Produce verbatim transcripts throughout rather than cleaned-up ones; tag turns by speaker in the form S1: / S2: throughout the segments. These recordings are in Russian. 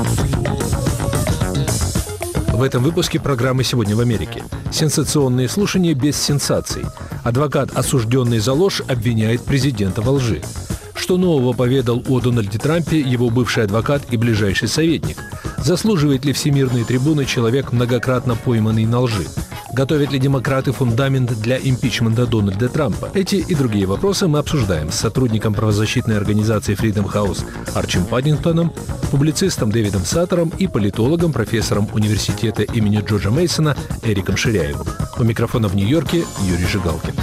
S1: В этом выпуске программы «Сегодня в Америке». Сенсационные слушания без сенсаций. Адвокат, осужденный за ложь, обвиняет президента во лжи. Что нового поведал о Дональде Трампе его бывший адвокат и ближайший советник? Заслуживает ли всемирные трибуны человек, многократно пойманный на лжи? Готовят ли демократы фундамент для импичмента Дональда Трампа? Эти и другие вопросы мы обсуждаем с сотрудником правозащитной организации Freedom House Арчем Паддингтоном, публицистом Дэвидом Саттером и политологом, профессором университета имени Джорджа Мейсона Эриком Ширяевым. У микрофона в Нью-Йорке Юрий Жигалкин.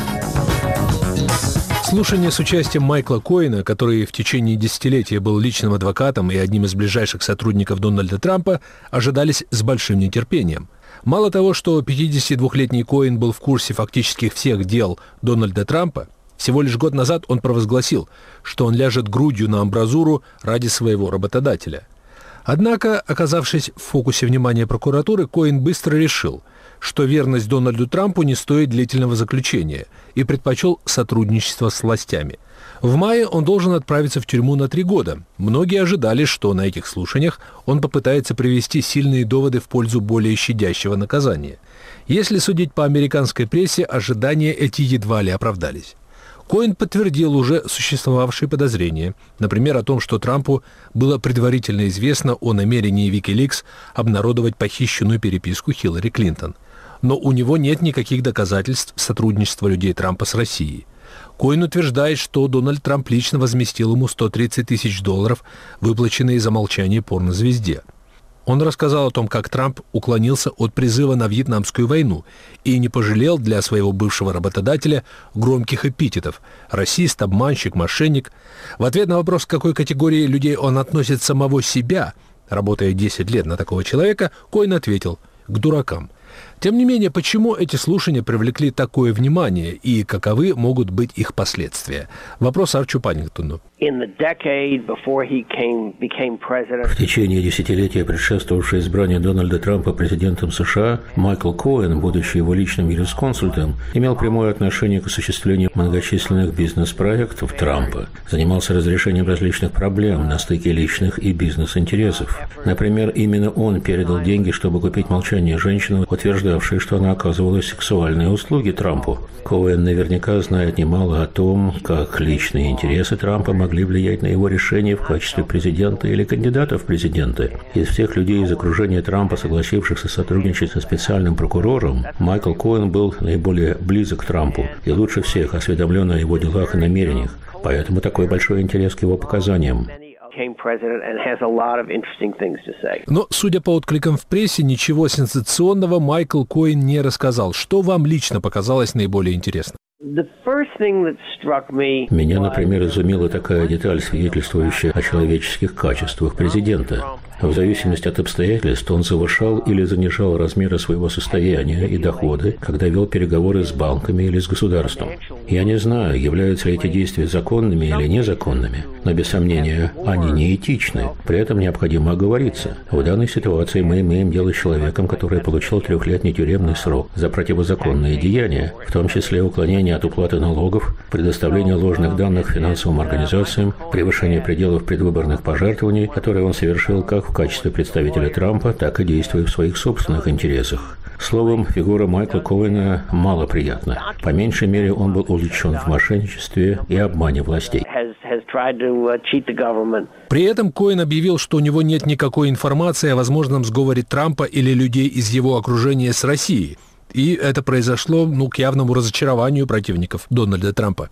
S1: Слушания с участием Майкла Коэна, который в течение десятилетия был личным адвокатом и одним из ближайших сотрудников Дональда Трампа, ожидались с большим нетерпением. Мало того, что пятидесятидвухлетний Коэн был в курсе фактически всех дел Дональда Трампа, всего лишь год назад он провозгласил, что он ляжет грудью на амбразуру ради своего работодателя. Однако, оказавшись в фокусе внимания прокуратуры, Коэн быстро решил, что верность Дональду Трампу не стоит длительного заключения, и предпочел сотрудничество с властями. В мае он должен отправиться в тюрьму на три года. Многие ожидали, что на этих слушаниях он попытается привести сильные доводы в пользу более щадящего наказания. Если судить по американской прессе, ожидания эти едва ли оправдались. Коэн подтвердил уже существовавшие подозрения, например, о том, что Трампу было предварительно известно о намерении Wikileaks обнародовать похищенную переписку Хиллари Клинтон. Но у него нет никаких доказательств сотрудничества людей Трампа с Россией. Коэн утверждает, что Дональд Трамп лично возместил ему сто тридцать тысяч долларов, выплаченные за молчание порнозвезде. Он рассказал о том, как Трамп уклонился от призыва на Вьетнамскую войну и не пожалел для своего бывшего работодателя громких эпитетов – расист, обманщик, мошенник. В ответ на вопрос, к какой категории людей он относит самого себя, работая десять лет на такого человека, Коэн ответил – к дуракам. Тем не менее, почему эти слушания привлекли такое внимание и каковы могут быть их последствия? Вопрос Арчу Паддингтону.
S2: В
S3: течение десятилетия, предшествовавшего избранию Дональда Трампа президентом США, Майкл Коэн, будучи его личным юрисконсультом, имел прямое отношение к осуществлению многочисленных бизнес-проектов Трампа, занимался разрешением различных проблем на стыке личных и бизнес-интересов. Например, именно он передал деньги, чтобы купить молчание женщины, утверждавшей, что она оказывала сексуальные услуги Трампу. Коэн наверняка знает немало о том, как личные интересы Трампа могли влиять на его решение в качестве президента или кандидата в президенты. Из всех людей из окружения Трампа, согласившихся сотрудничать со специальным прокурором, Майкл Коэн был наиболее близок к Трампу и лучше всех осведомлен о его делах и намерениях. Поэтому такой большой интерес к его показаниям.
S1: Но, судя по откликам в прессе, ничего сенсационного Майкл Коэн не рассказал. Что вам лично показалось наиболее интересным?
S3: Меня, например, изумила такая деталь, свидетельствующая о человеческих качествах президента. В зависимости от обстоятельств он завышал или занижал размеры своего состояния и доходы, когда вел переговоры с банками или с государством. Я не знаю, являются ли эти действия законными или незаконными, но без сомнения они неэтичны. При этом необходимо оговориться. В данной ситуации мы имеем дело с человеком, который получил трехлетний тюремный срок за противозаконные деяния, в том числе уклонение от уплаты налогов, предоставление ложных данных финансовым организациям, превышение пределов предвыборных пожертвований, которые он совершил как в качестве представителя Трампа, так и действуя в своих собственных интересах. Словом, фигура Майкла Коэна малоприятна. По меньшей мере, он был увлечен в мошенничестве и обмане властей.
S1: При этом Коэн объявил, что у него нет никакой информации о возможном сговоре Трампа или людей из его окружения с Россией. И это произошло, ну, к явному разочарованию противников Дональда Трампа.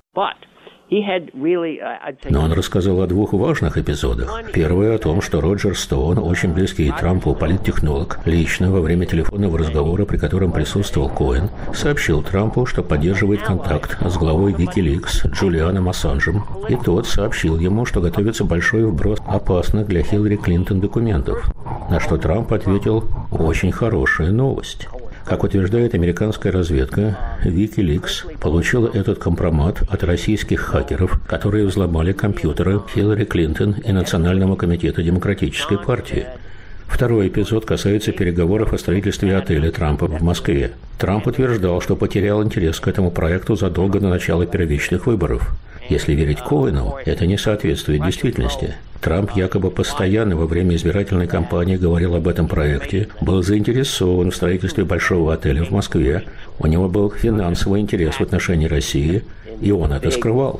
S3: Но он рассказал о двух важных эпизодах. Первый о том, что Роджер Стоун, очень близкий Трампу политтехнолог, лично во время телефонного разговора, при котором присутствовал Коэн, сообщил Трампу, что поддерживает контакт с главой Wikileaks Джулианом Ассанжем, и тот сообщил ему, что готовится большой вброс опасных для Хиллари Клинтон документов. На что Трамп ответил: «Очень хорошая новость». Как утверждает американская разведка, Wikileaks получила этот компромат от российских хакеров, которые взломали компьютеры Хиллари Клинтон и Национального комитета Демократической партии. Второй эпизод касается переговоров о строительстве отеля Трампа в Москве. Трамп утверждал, что потерял интерес к этому проекту задолго до начала первичных выборов. Если верить Коэну, это не соответствует действительности. Трамп якобы постоянно во время избирательной кампании говорил об этом проекте, был заинтересован в строительстве большого отеля в Москве, у него был финансовый интерес в отношении России, и он это скрывал.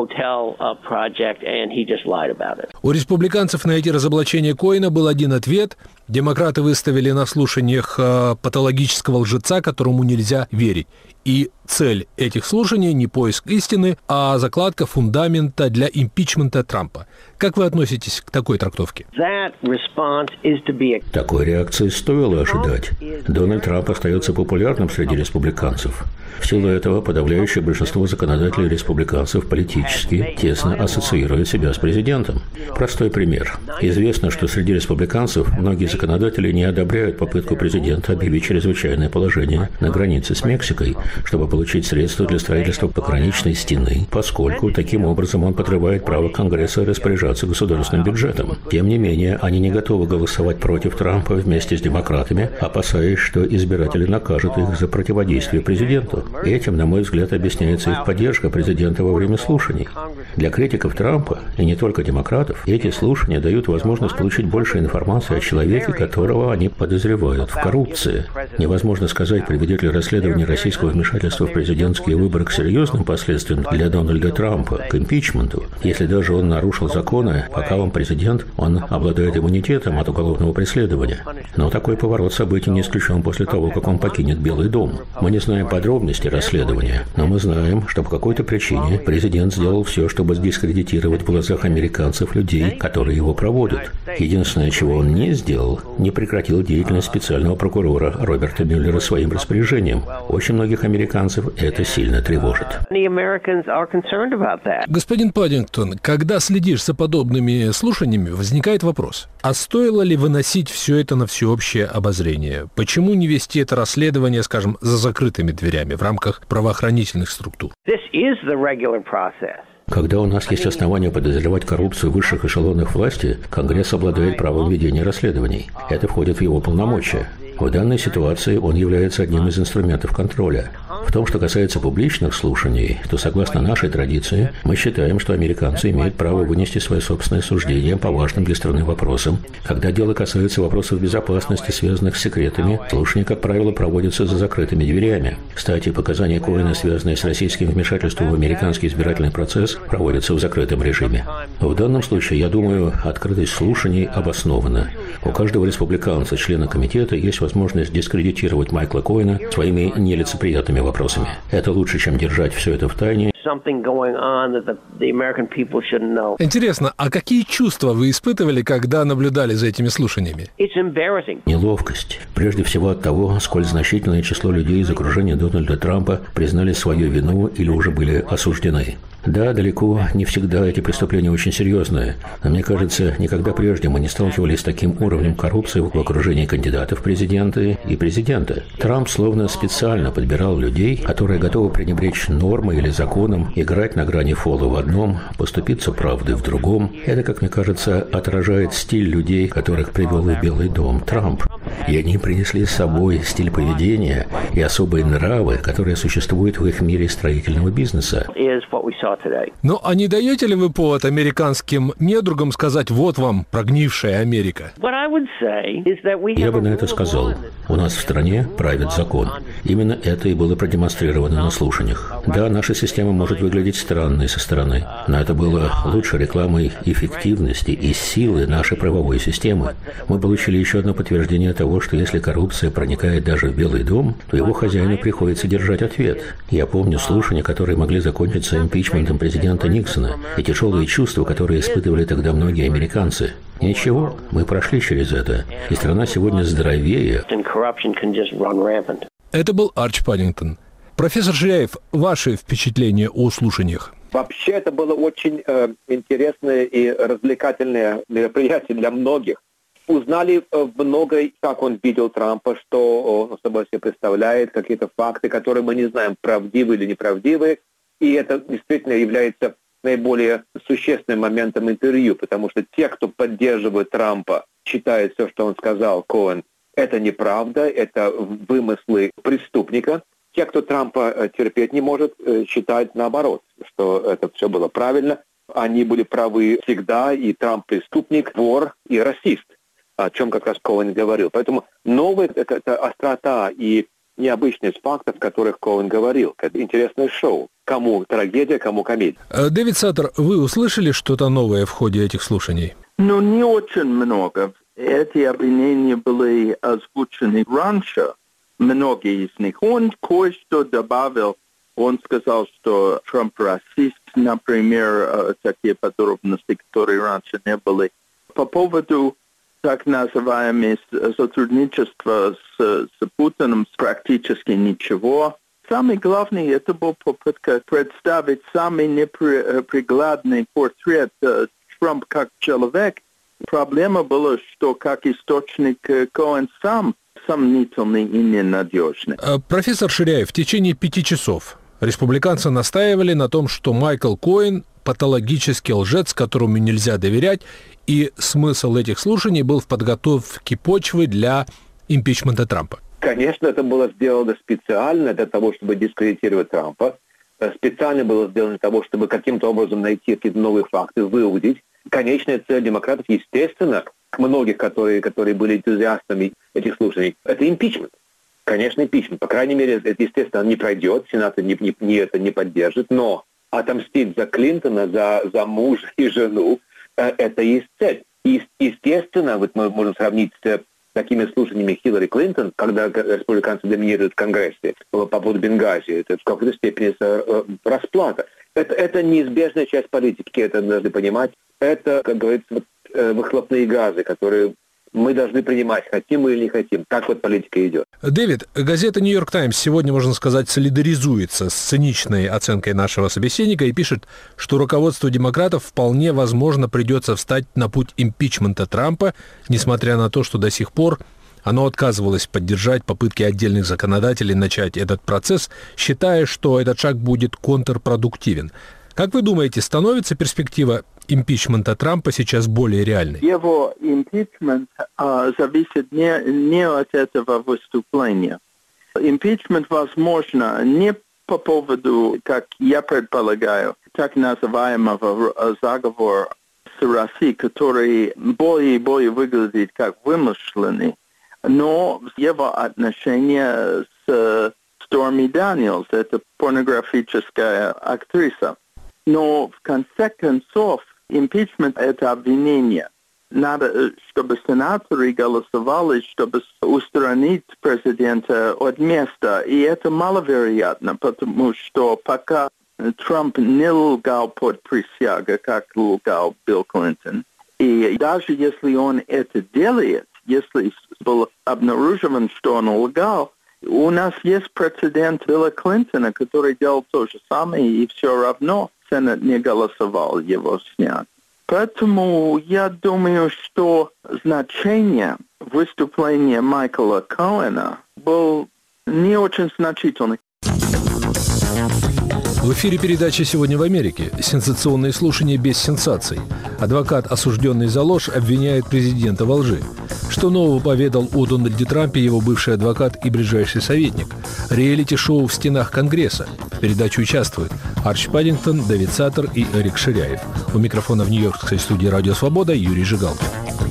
S1: У республиканцев на эти разоблачения Коэна был один ответ. Демократы выставили на слушаниях патологического лжеца, которому нельзя верить. И цель этих слушаний не поиск истины, а закладка фундамента для импичмента Трампа. Как вы относитесь к такой трактовке?
S3: Такой реакции стоило ожидать. Дональд Трамп остается популярным среди республиканцев. В силу этого подавляющее большинство законодателей республиканцев политически тесно ассоциируют себя с президентом. Простой пример. Известно, что среди республиканцев многие законодатели не одобряют попытку президента объявить чрезвычайное положение на границе с Мексикой, чтобы получить средства для строительства пограничной стены, поскольку таким образом он подрывает право Конгресса распоряжаться государственным бюджетом. Тем не менее, они не готовы голосовать против Трампа вместе с демократами, опасаясь, что избиратели накажут их за противодействие президенту. Этим, на мой взгляд, объясняется их поддержка президента во время слушаний. Для критиков Трампа, и не только демократов, эти слушания дают возможность получить больше информации о человеке, которого они подозревают в коррупции. Невозможно сказать, приведет ли расследование российского вмешательства в президентские выборы к серьезным последствиям для Дональда Трампа, к импичменту. Если даже он нарушил законы, пока он президент, он обладает иммунитетом от уголовного преследования. Но такой поворот событий не исключен после того, как он покинет Белый дом. Мы не знаем подробностей расследования, но мы знаем, что по какой-то причине президент сделал все, чтобы дискредитировать в глазах американцев людей, которые его проводят. Единственное, чего он не сделал, не прекратил деятельность специального прокурора Роберта Мюллера своим распоряжением. Очень многих американцев это сильно тревожит.
S1: Господин Паддингтон, когда следишь за подобными слушаниями, возникает вопрос, а стоило ли выносить все это на всеобщее обозрение? Почему не вести это расследование, скажем, за закрытыми дверями в рамках правоохранительных структур?
S3: Когда у нас есть основания подозревать коррупцию в высших эшелонах власти, Конгресс обладает правом ведения расследований. Это входит в его полномочия. В данной ситуации он является одним из инструментов контроля. В том, что касается публичных слушаний, то, согласно нашей традиции, мы считаем, что американцы имеют право вынести свои собственные суждения по важным для страны вопросам. Когда дело касается вопросов безопасности, связанных с секретами, слушания, как правило, проводятся за закрытыми дверями. Кстати, показания Коэна, связанные с российским вмешательством в американский избирательный процесс, проводятся в закрытом режиме. В данном случае, я думаю, открытость слушаний обоснована. У каждого республиканца, члена комитета, есть возможность дискредитировать Майкла Коэна своими нелицеприятными вопросами. Это лучше, чем держать все это в тайне.
S1: Интересно, а какие чувства вы испытывали, когда наблюдали за этими слушаниями?
S3: Неловкость. Прежде всего от того, сколь значительное число людей из окружения Дональда Трампа признали свою вину или уже были осуждены. Да, далеко не всегда эти преступления очень серьезные, но мне кажется, никогда прежде мы не сталкивались с таким уровнем коррупции в окружении кандидатов в президенты и президента. Трамп словно специально подбирал людей, которые готовы пренебречь нормой или законом, играть на грани фола в одном, поступиться правдой в другом. Это, как мне кажется, отражает стиль людей, которых привел в Белый дом Трамп. И они принесли с собой стиль поведения и особые нравы, которые существуют в их мире строительного бизнеса.
S1: Ну, а не даете ли вы повод американским недругам сказать «вот вам прогнившая Америка»?
S3: Я бы на это сказал. У нас в стране правит закон. Именно это и было продемонстрировано на слушаниях. Да, наша система может выглядеть странной со стороны, но это было лучшей рекламой эффективности и силы нашей правовой системы. Мы получили еще одно подтверждение того, что если коррупция проникает даже в Белый дом, то его хозяину приходится держать ответ. Я помню слушания, которые могли закончиться импичментом президента Никсона, и тяжелые чувства, которые испытывали тогда многие американцы. Ничего, мы прошли через это, и страна сегодня здоровее.
S1: Это был Арчи Паддингтон. Профессор Ширяев, ваши впечатления о слушаниях?
S2: Вообще это было очень э, интересное и развлекательное мероприятие для многих. Узнали э, многое, как он видел Трампа, что он собой себе представляет, какие-то факты, которые мы не знаем, правдивы или неправдивы. И это действительно является наиболее существенным моментом интервью, потому что те, кто поддерживает Трампа, считают все, что он сказал, Коэн, это неправда, это вымыслы преступника. те, кто Трампа терпеть не может, считают наоборот, что это все было правильно. Они были правы всегда, и Трамп преступник, вор и расист, о чем как раз Коэн говорил. Поэтому новая это острота и необычность фактов, о которых Коэн говорил. Это интересное шоу. Кому трагедия, кому комедия.
S1: Дэвид Саттер, вы услышали что-то новое в ходе этих слушаний?
S4: Ну, не очень много. Эти обвинения были озвучены раньше, многие из них. Он кое-что добавил. Он сказал, что Трамп расист, например, такие подробности, которые раньше не были. По поводу так называемого сотрудничества с, с Путиным практически ничего. Самое главное, это была попытка представить самый неприглядный портрет Трампа как человек. Проблема была, что как источник Коэн сам сомнительный и ненадежный.
S1: Профессор Ширяев, в течение пяти часов республиканцы настаивали на том, что Майкл Коэн патологический лжец, которому нельзя доверять, и смысл этих слушаний был в подготовке почвы для импичмента Трампа.
S2: Конечно, это было сделано специально для того, чтобы дискредитировать Трампа. Специально было сделано для того, чтобы каким-то образом найти какие-то новые факты, выудить. Конечная цель демократов, естественно, многих, которые, которые были энтузиастами этих слушаний, это импичмент. Конечно, импичмент. По крайней мере, это, естественно, не пройдет, Сенат не, не, не, это не поддержит, но отомстить за Клинтона, за, за мужа и жену, это и есть цель. И, естественно, вот мы можем сравнить с такими слушаниями Хиллари Клинтон, когда республиканцы доминируют в Конгрессе по поводу Бенгази. Это в какой-то степени расплата. Это, это неизбежная часть политики, это нужно понимать. Это, как говорится, выхлопные газы, которые мы должны принимать, хотим мы или не хотим. Так вот политика идет.
S1: Дэвид, газета «Нью-Йорк Таймс» сегодня, можно сказать, солидаризуется с циничной оценкой нашего собеседника и пишет, что руководству демократов вполне возможно придется встать на путь импичмента Трампа, несмотря на то, что до сих пор оно отказывалось поддержать попытки отдельных законодателей начать этот процесс, считая, что этот шаг будет контрпродуктивен. Как вы думаете, становится перспектива импичмента Трампа сейчас более реальной?
S4: Его импичмент а, зависит не, не от этого выступления. Импичмент возможно не по поводу, как я предполагаю, так называемого заговора с Россией, который более и более выглядит как вымышленный, но его отношения с Сторми Дэниелс, это порнографическая актриса. Но в конце концов, импичмент – это обвинение. Надо, чтобы сенаторы голосовали, чтобы устранить президента от места. И это маловероятно, потому что пока Трамп не лгал под присягой, как лгал Билл Клинтон, и даже если он это делает, если был обнаружен, что он лгал, у нас есть прецедент Билла Клинтона, который делал то же самое, и все равно Сенат не голосовал его снять. Поэтому я думаю, что значение выступления Майкла Коэна было не очень значительное.
S1: В эфире передача «Сегодня в Америке». Сенсационные слушания без сенсаций. Адвокат, осужденный за ложь, обвиняет президента во лжи. Что нового поведал о Дональде Трампе его бывший адвокат и ближайший советник? Реалити-шоу в стенах Конгресса. В передаче участвуют Арчи Паддингтон, Дэвид Саттер и Эрик Ширяев. У микрофона в нью-йоркской студии «Радио Свобода» Юрий Жигалкин.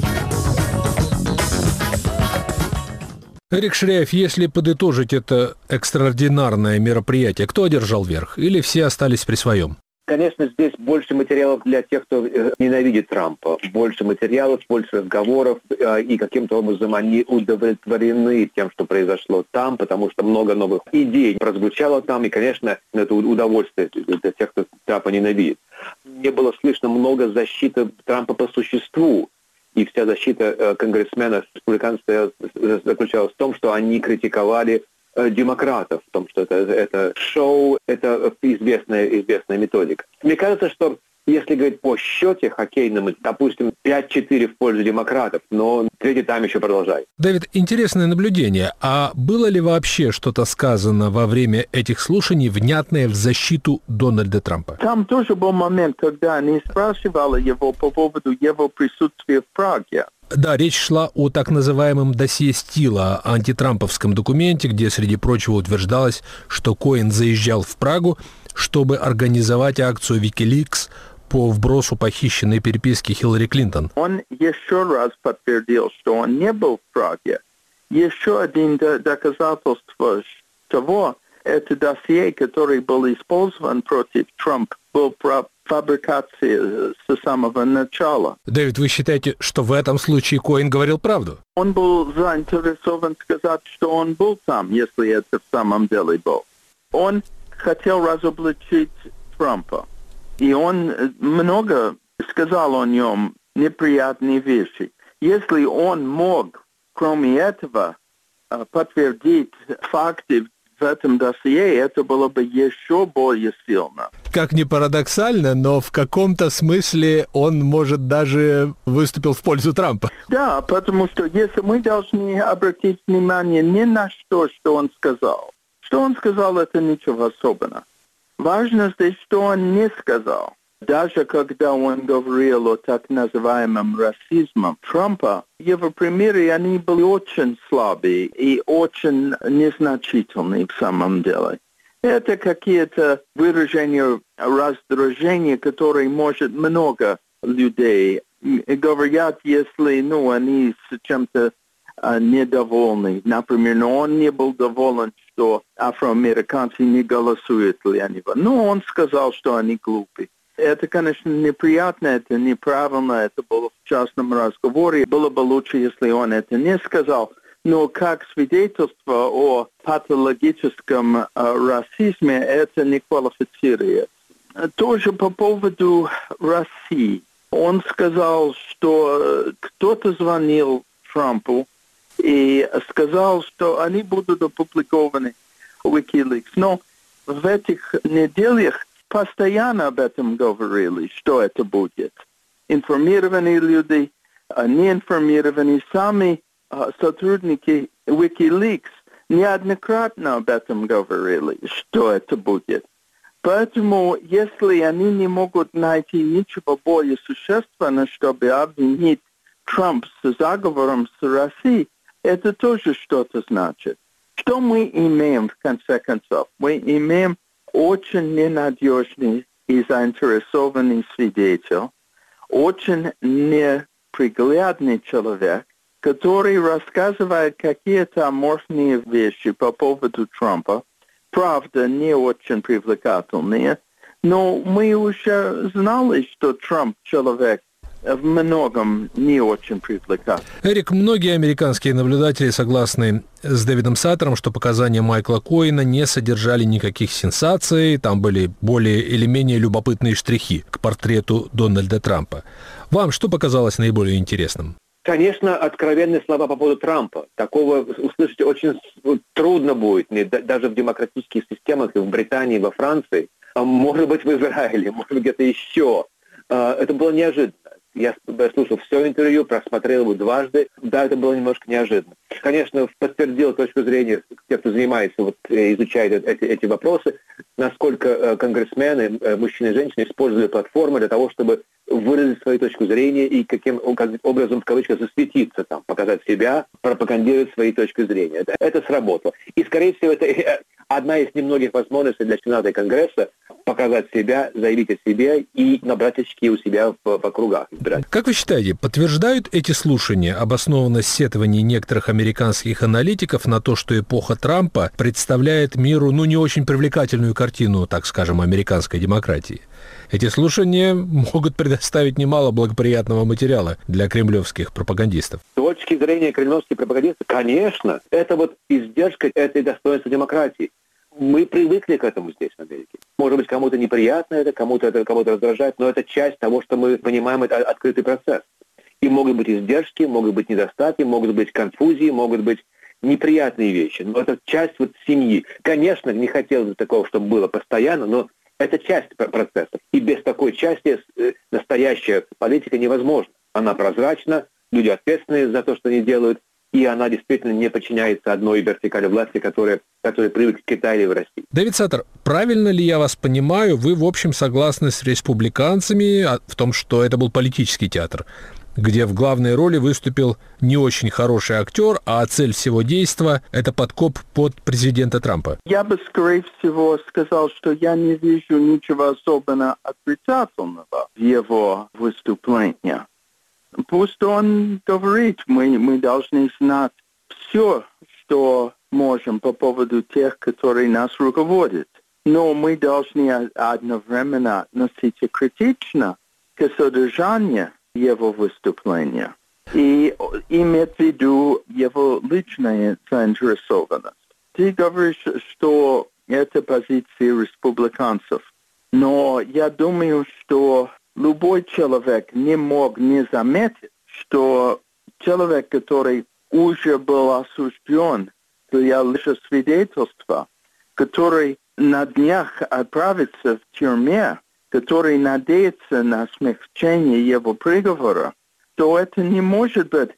S1: Эрик Ширяев, если подытожить это экстраординарное мероприятие, кто одержал верх? Или все остались при своем?
S2: Конечно, здесь больше материалов для тех, кто ненавидит Трампа. Больше материалов, больше разговоров, и каким-то образом они удовлетворены тем, что произошло там, потому что много новых идей прозвучало там, и, конечно, это удовольствие для тех, кто Трампа ненавидит. Не было слышно много защиты Трампа по существу. И вся защита конгрессменов республиканцев заключалась в том, что они критиковали демократов, в том, что это, это шоу, это известная, известная методика. Мне кажется, что если говорить по счете хоккейному, допустим, пять-четыре в пользу демократов, но третий тайм еще продолжает.
S1: Давид, интересное наблюдение. А было ли вообще что-то сказано во время этих слушаний, внятное в защиту Дональда Трампа?
S4: Там тоже был момент, когда они спрашивали его по поводу его присутствия в Праге.
S1: Да, речь шла о так называемом досье Стила, антитрамповском документе, где, среди прочего, утверждалось, что Коэн заезжал в Прагу, чтобы организовать акцию Wikileaks по вбросу похищенной переписки Хиллари Клинтон.
S4: Он еще раз подтвердил, что он не был в Праге. Еще один доказательство того, это досье, который был использован против Трампа, был про фабрикации с самого начала.
S1: Дэвид, вы считаете, что в этом случае Коэн говорил правду?
S4: Он был заинтересован сказать, что он был там, если это в самом деле был. Он хотел разоблачить Трампа. И он много сказал о нем неприятные вещи. Если он мог, кроме этого, подтвердить факты в этом досье, это было бы еще более сильно.
S1: Как ни парадоксально, но в каком-то смысле он, может, даже выступил в пользу Трампа.
S4: Да, потому что если мы должны обратить внимание не на что, что он сказал. Что он сказал, это ничего особенного. Важно здесь, что он не сказал. Даже когда он говорил о так называемом расизме Трампа, его примеры, они были очень слабые и очень незначительные в самом деле. Это какие-то выражения раздражения, которые, может, много людей говорят, если, ну, они с чем-то uh, недовольны. Например, ну, он не был доволен, что афроамериканцы не голосуют для него. Но он сказал, что они глупы. Это, конечно, неприятно, это неправильно, это было в частном разговоре. Было бы лучше, если он это не сказал. Но как свидетельство о патологическом э, расизме это не квалифицирует. Тоже по поводу России. Он сказал, что кто-то звонил Трампу и сказал, что они будут опубликованы в Wikileaks. Но в этих неделях постоянно об этом говорили, что это будет. Информированные люди, неинформированные, сами сотрудники Wikileaks неоднократно об этом говорили, что это будет. Поэтому, если они не могут найти ничего более существенного, чтобы обвинить Трампа с заговором с Россией, это тоже что-то значит. Что мы имеем в конце концов? Мы имеем очень ненадежный и заинтересованный свидетель, очень неприглядный человек, который рассказывает какие-то аморфные вещи по поводу Трампа, правда, не очень привлекательные, но мы уже знали, что Трамп человек в многом не очень привлекательный.
S1: Эрик, многие американские наблюдатели согласны с Дэвидом Саттером, что показания Майкла Коэна не содержали никаких сенсаций, там были более или менее любопытные штрихи к портрету Дональда Трампа. Вам что показалось наиболее интересным?
S2: Конечно, откровенные слова по поводу Трампа. Такого услышать очень трудно будет, даже в демократических системах, и в Британии, и во Франции. Может быть, в Израиле, может быть, где-то еще. Это было неожиданно. Я слушал все интервью, просмотрел его дважды. Да, это было немножко неожиданно. Конечно, подтвердил точку зрения тех, кто занимается, вот, изучает эти, эти вопросы, насколько конгрессмены, мужчины и женщины, использовали платформы для того, чтобы выразить свою точку зрения и каким образом, в кавычках, засветиться, там, показать себя, пропагандировать свои точки зрения. Это, это сработало. И, скорее всего, это одна из немногих возможностей для Сената и Конгресса показать себя, заявить о себе и набрать очки у себя в, в округах.
S1: Как вы считаете, подтверждают эти слушания обоснованность сетований некоторых американских аналитиков на то, что эпоха Трампа представляет миру, ну, не очень привлекательную картину, так скажем, американской демократии? Эти слушания могут предоставить немало благоприятного материала для кремлевских пропагандистов.
S2: С точки зрения кремлевских пропагандистов, конечно, это вот издержка этой достоинства демократии. Мы привыкли к этому здесь, в Америке. Может быть, кому-то неприятно это, кому-то это кого-то раздражает, но это часть того, что мы понимаем, это открытый процесс. И могут быть издержки, могут быть недостатки, могут быть конфузии, могут быть неприятные вещи. Но это часть вот семьи. Конечно, не хотелось бы такого, чтобы было постоянно, но это часть процесса. И без такой части настоящая политика невозможна. Она прозрачна, люди ответственны за то, что они делают, и она действительно не подчиняется одной вертикали власти, которая, которая привыкла в Китае или в России.
S1: Дэвид Саттер, правильно ли я вас понимаю, вы, в общем, согласны с республиканцами в том, что это был политический театр? где в главной роли выступил не очень хороший актер, а цель всего действа – это подкоп под президента Трампа?
S4: Я бы, скорее всего, сказал, что я не вижу ничего особенно отрицательного в его выступлении. Пусть он говорит, мы, мы должны знать все, что можем по поводу тех, которые нас руководят. Но мы должны одновременно относиться критично к содержанию его выступления и иметь в виду его личную заинтересованность. Ты говоришь, что это позиция республиканцев, но я думаю, что любой человек не мог не заметить, что человек, который уже был осужден для лжесвидетельства, который на днях отправится в тюрьме, который надеется на смягчение его приговора, то это не может быть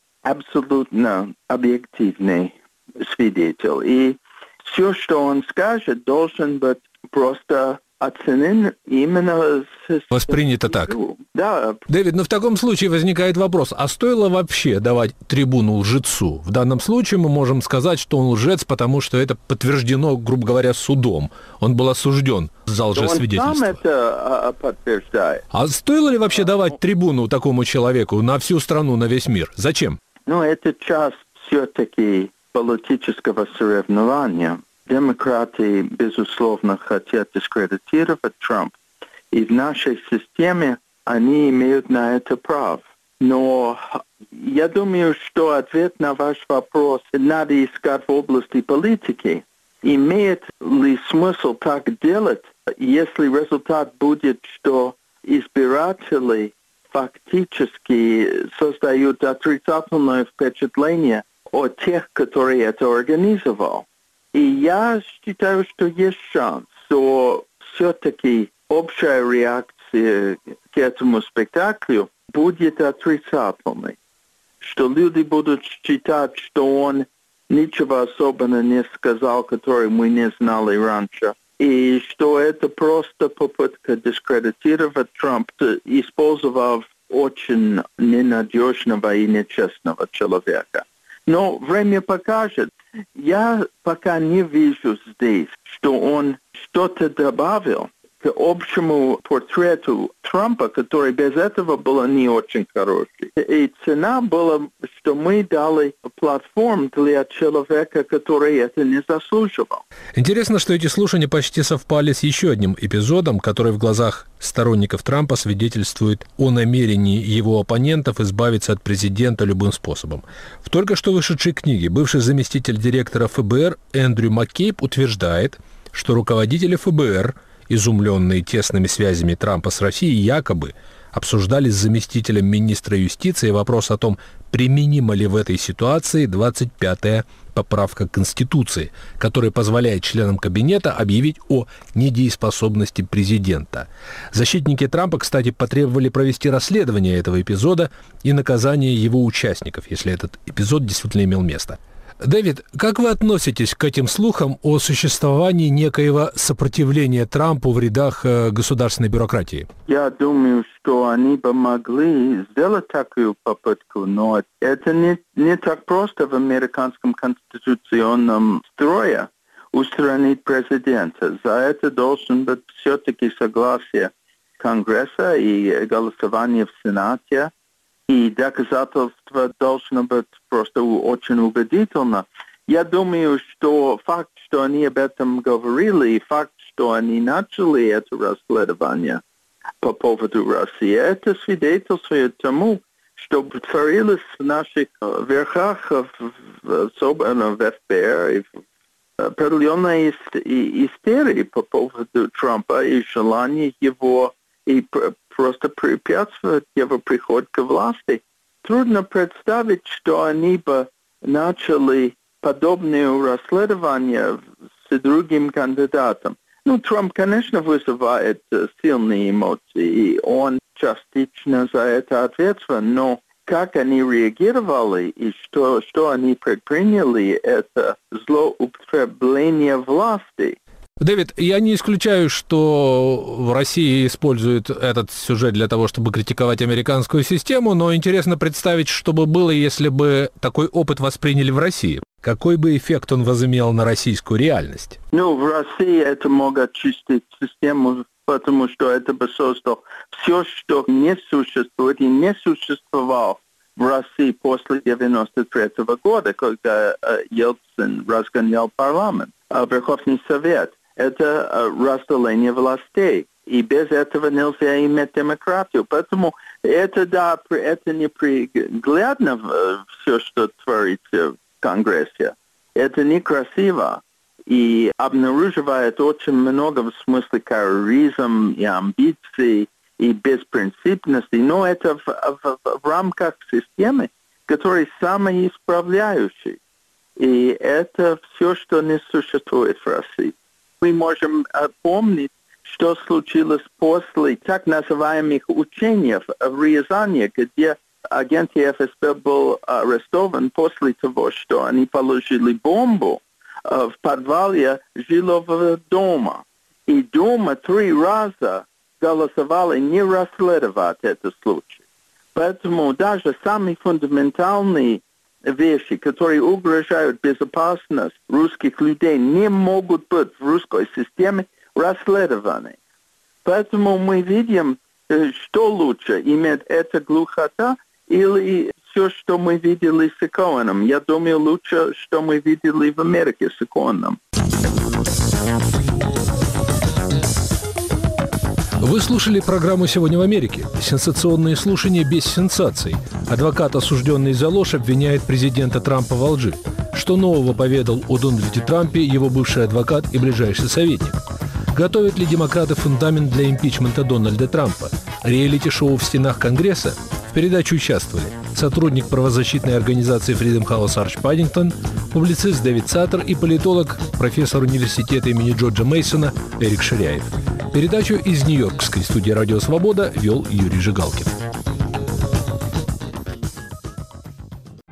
S4: абсолютно объективный свидетель. И все, что он скажет, должен быть просто оценен именно с...
S1: Воспринято так.
S4: Да.
S1: Дэвид, но в таком случае возникает вопрос, а стоило вообще давать трибуну лжецу? В данном случае мы можем сказать, что он лжец, потому что это подтверждено, грубо говоря, судом. Он был осужден за лжесвидетельство.
S4: Он сам это а, подтверждает.
S1: А стоило ли вообще давать трибуну такому человеку на всю страну, на весь мир? Зачем?
S4: Ну, это часть все-таки политического соревнования. Демократы, безусловно, хотят дискредитировать Трампа. И в нашей системе они имеют на это право. Но я думаю, что ответ на ваш вопрос надо искать в области политики. Имеет ли смысл так делать, если результат будет, что избиратели фактически создают отрицательное впечатление о тех, которые это организовал? И я считаю, что есть шанс, что все-таки общая реакция к этому спектаклю будет отрицательной, что люди будут считать, что он ничего особенного не сказал, который мы не знали раньше, и что это просто попытка дискредитировать Трампа, использовав очень ненадежного и нечестного человека. Но время покажет. Я пока не вижу здесь, что он что-то добавил к общему портрету Трампа, который без этого был не очень хороший. И цена была, что мы дали платформу для человека, который это не заслуживал.
S1: Интересно, что эти слушания почти совпали с еще одним эпизодом, который в глазах сторонников Трампа свидетельствует о намерении его оппонентов избавиться от президента любым способом. В только что вышедшей книге бывший заместитель директора эф бэ эр Эндрю Маккейб утверждает, что руководители эф бэ эр, изумленные тесными связями Трампа с Россией, якобы обсуждали с заместителем министра юстиции вопрос о том, применима ли в этой ситуации двадцать пятая поправка Конституции, которая позволяет членам кабинета объявить о недееспособности президента. Защитники Трампа, кстати, потребовали провести расследование этого эпизода и наказание его участников, если этот эпизод действительно имел место. Дэвид, как вы относитесь к этим слухам о существовании некоего сопротивления Трампу в рядах э, государственной бюрократии?
S4: Я думаю, что они бы могли сделать такую попытку, но это не, не так просто в американском конституционном строе устранить президента. За это должен быть все-таки согласие Конгресса и голосование в Сенате. И доказательство должно быть просто очень убедительно. Я думаю, что факт, что они об этом говорили, и факт, что они начали это расследование по поводу России, это свидетельствует тому, что творилось в наших верхах, особенно в эф бэ эр, и определенная истерия по поводу Трампа и желание его и просто препятствовать его приход к власти. Трудно представить, что они бы начали подобное расследование с другим кандидатом. Ну, Трамп, конечно, вызывает сильные эмоции, и он частично за это ответственен, но как они реагировали и что, что они предприняли, это злоупотребление власти.
S1: Дэвид, я не исключаю, что в России используют этот сюжет для того, чтобы критиковать американскую систему, но интересно представить, что бы было, если бы такой опыт восприняли в России. Какой бы эффект он возымел на российскую реальность?
S4: Ну, в России это могло очистить систему, потому что это бы создало все, что не существует и не существовало в России после девяносто третьего года, когда Ельцин разгонял парламент, Верховный Совет. Это разделение властей. И без этого нельзя иметь демократию. Поэтому это, да, это неприглядно все, что творится в Конгрессе. Это некрасиво. И обнаруживает очень много в смысле терроризм и амбиций, и беспринципности. Но это в, в, в рамках системы, которая самоисправляющая. И это все, что не существует в России. Мы можем помнить, что случилось после так называемых учений в Рязани, где агент эф эс бэ был арестован после того, что они положили бомбу в подвале жилого дома. И дома три раза голосовали не расследовать этот случай. Поэтому даже самые фундаментальные вещи, которые угрожают безопасность русских людей, не могут быть в русской системе расследованы. Поэтому мы видим, что лучше, иметь эта глухота или все, что мы видели с Коэном. Я думаю, лучше, что мы видели в Америке с Коэном.
S1: Вы слушали программу «Сегодня в Америке». Сенсационные слушания без сенсаций. Адвокат, осужденный за ложь, обвиняет президента Трампа во лжи. Что нового поведал о Дональде Трампе его бывший адвокат и ближайший советник? Готовят ли демократы фундамент для импичмента Дональда Трампа? Реалити-шоу в стенах Конгресса? В передаче участвовали сотрудник правозащитной организации Freedom House Арч Паддингтон, публицист Дэвид Саттер и политолог, профессор университета имени Джорджа Мейсона Эрик Ширяев. Передачу из Нью-Йоркской студии «Радио Свобода» вел Юрий Жигалкин.